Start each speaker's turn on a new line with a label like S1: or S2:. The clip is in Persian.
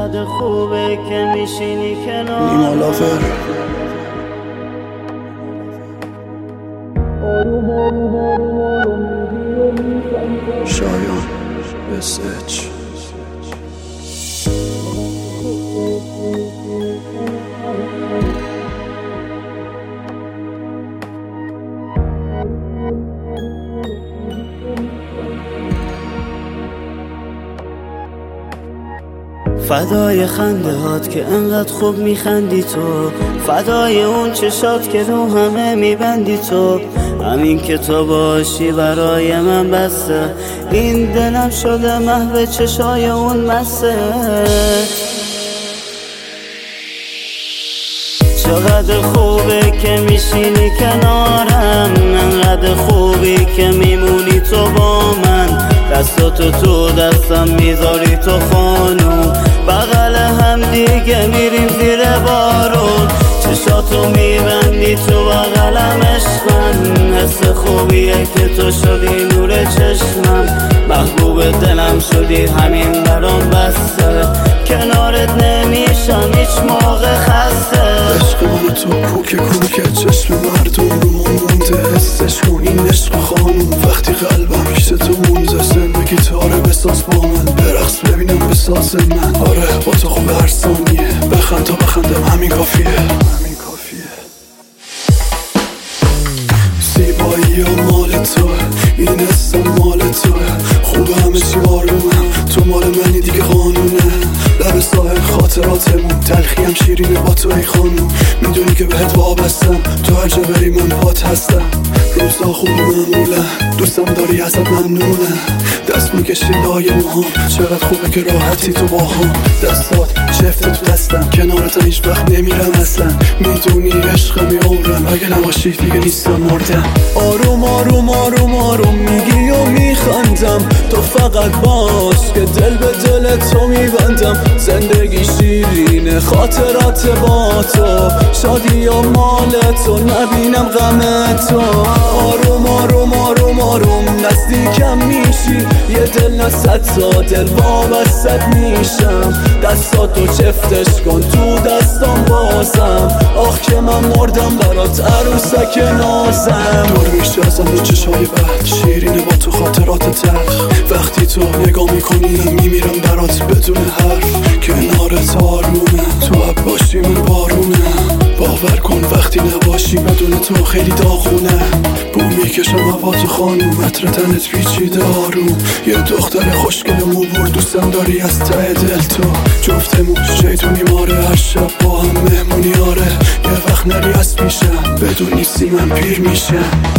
S1: چقدر خوبه که میشینی کنار
S2: نیما لافر شایان بسچ
S1: فدای خنده هات که انقدر خوب میخندی تو، فدای اون چشات که رو همه میبندی تو. همین که تو باشی برای من بسته، این دلم شده محو چشای اون مسته. چقدر خوبه که میشینی کنارم، انقدر خوبی که میمونی تو با من. دستاتو تو دستم میذاری تو خانوم، بغل هم دیگه میریم زیر بارون. چشاتو میبندی تو بغلم عشقم، حس خوبیه که تو شدی نور چشمم. محبوب دلم شدی همین برام بسته، کنارت نمیشم هیچ موقع خسته.
S2: عشق من تو کوک کوک چشم مردم رو مونده، حسش کن این عشق خانوم. وقتی قلبم پیش تو مونده، زندگی تاره بساز با من، برقص ببینم بساز من. آره با تو خوب هر ثانیه، بخند تا بخندم همین کافیه. زیبایی ها مال تو، این حسم مال تو، خوب همه چی آرومم، تو مال منی دیگه قانونه. لب ساحل خاطراتمون، تلخی هم شیرینه با تو ای خانوم. میدونی که بهت وابستم، تو هر جا بری من پات هستم. روزا خوب معموله، دوستم داری ازت ممنونه. دست میکشی لای موهام، چقدر خوبه که راحتی تو باهام. دستات چفته تو دستم، کنارتم هیچ وقت نمیرم اصلا. میدونی عشقمی عمرم، اگه نباشی دیگه نیستم مردم. آروم آروم آروم آروم میگی و میخندم، تو فقط باش که دل به دل تو میبندم. زندگی شیرینه خاطرات با تو، شادی و مال تو، نبینم غم تو. آروم آروم آروم آروم نزدیکم میشی، یه دل نه صد تا دل وابستت میشم. دستاتو چفتش کن تو دستام بازم، آخ که من مردم برات عروسک نازم. دور میشه ازم رو چشای بد، شیرینه با تو خاطرات تلخ. وقتی تو نگاه میکنی میمیرم برات بدون حرف. کنارت آرومه، تو اب باشی من بارونه. باور کن وقتی نباشی بدون تو خیلی داغونه. بو میکشم هوا تو خانوم، عطر تنت پیچیده آروم. یه دختر خوشگل مو برد، دوستم داری از ته دل تو. جفتمون شیطونی ماره، هر شب با هم مهمونی. آره یه وقت نری از پیشم، بدون نیستی من پیر میشم.